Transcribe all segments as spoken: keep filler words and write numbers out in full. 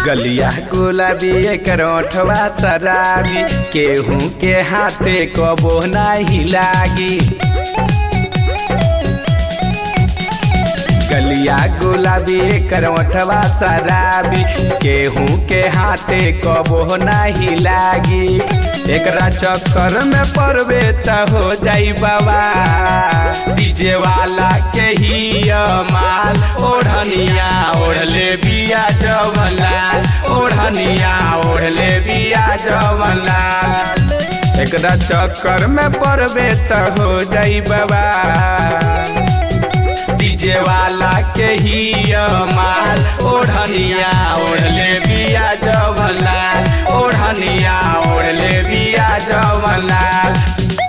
गलिया गुलाबी एकर ओठवा शराबी, केहू के हाथे कबो नाही लागी। गलिया गुलाबी एकर ओठवा शराबी, केहू के हाथे कबो नाही लागी। एकरा चक्कर में पड़बे त हो जाई बाबा, डीजे वाला के ही माल। ओढ़निया ओढ़ले बिया जवलाल, ओढ़निया ओढ़ले बिया जवलाल। एकरा चक्कर में पड़बे त हो जाई बाबा, डीजे वाला के ही माल। ओढ़निया ओढ़ले बिया जवलाल, ओढ़निया ओढ़ले बिया जवलाल।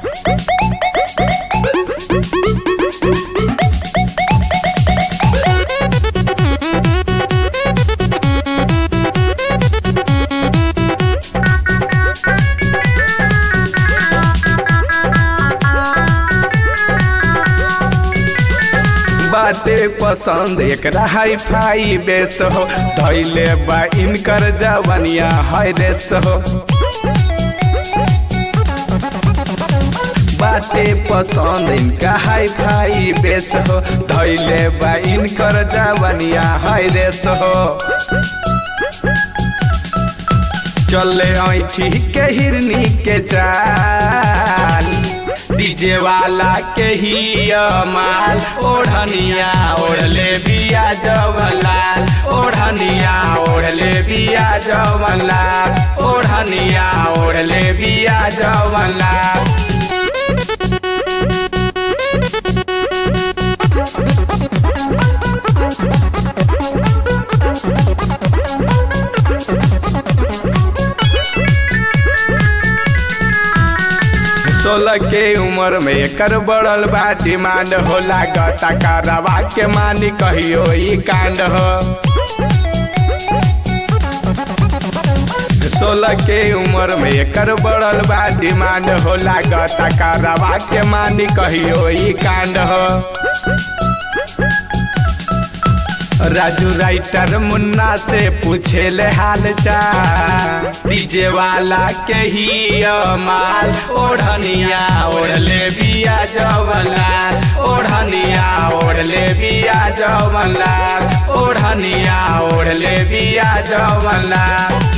बाटे पसंद एकरा हाई फाई बेस हो, धैले बा इनकर जवनिया है रेस हो। बाटे पसंद इनका हाई फाई बेस हो, धैले बा इनकर जवनिया है रेस हो। चले ऐठी के हिरनी के चाल, डीजे वाला के ही माल। ओढ़निया ओढ़ले बिया जवलाल, ओढ़निया ओढ़ले बिया जवलाल, ओढ़निया ओढ़ले बिया जवलाल। सोलह के उम्र में एकर बढ़ल बा डिमांड हो, लागता कारवा के मानी कहियो ई कांड हो। सोलह के उम्र में एकर बढ़ल बा डिमांड हो, लागता कारवा के मानी कहियो ई कांड हो। राजू राइटर मुन्ना से पूछे ले हाल चाल, डीजे वाला के ही माल। ओढ़निया ओढ़ले बिया जवलाल, ओढ़निया ओढ़ले बिया जवलाल, ओढ़निया ओढ़ले बिया जवलाल।